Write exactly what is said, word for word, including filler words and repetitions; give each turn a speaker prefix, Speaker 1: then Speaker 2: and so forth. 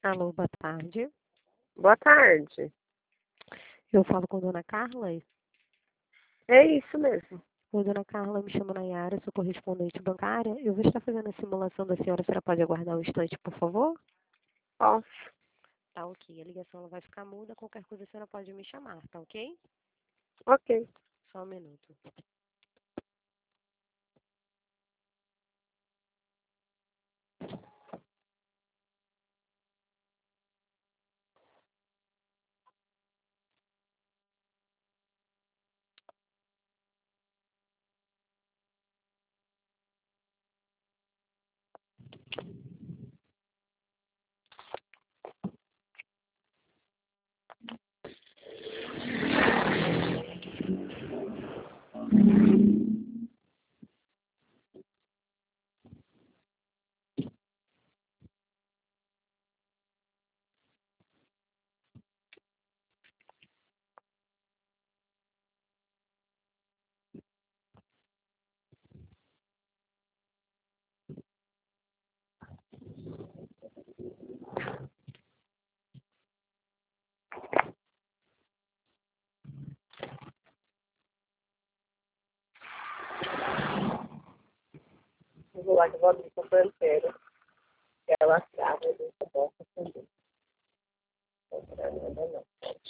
Speaker 1: Alô, boa tarde.
Speaker 2: Boa tarde.
Speaker 1: Eu falo com a dona Carla?
Speaker 2: É isso mesmo.
Speaker 1: Oi, dona Carla, me chamo Nayara, sou correspondente bancária. Eu vou estar fazendo a simulação da senhora. A senhora pode aguardar um instante, por favor?
Speaker 2: Posso?
Speaker 1: Tá ok. A ligação ela vai ficar muda. Qualquer coisa a senhora pode me chamar, tá ok?
Speaker 2: Ok.
Speaker 1: Só um minuto.
Speaker 2: Eu vou lá que eu vou abrir com a inteira. Ela trava e deixa a boca também. Não, não, não.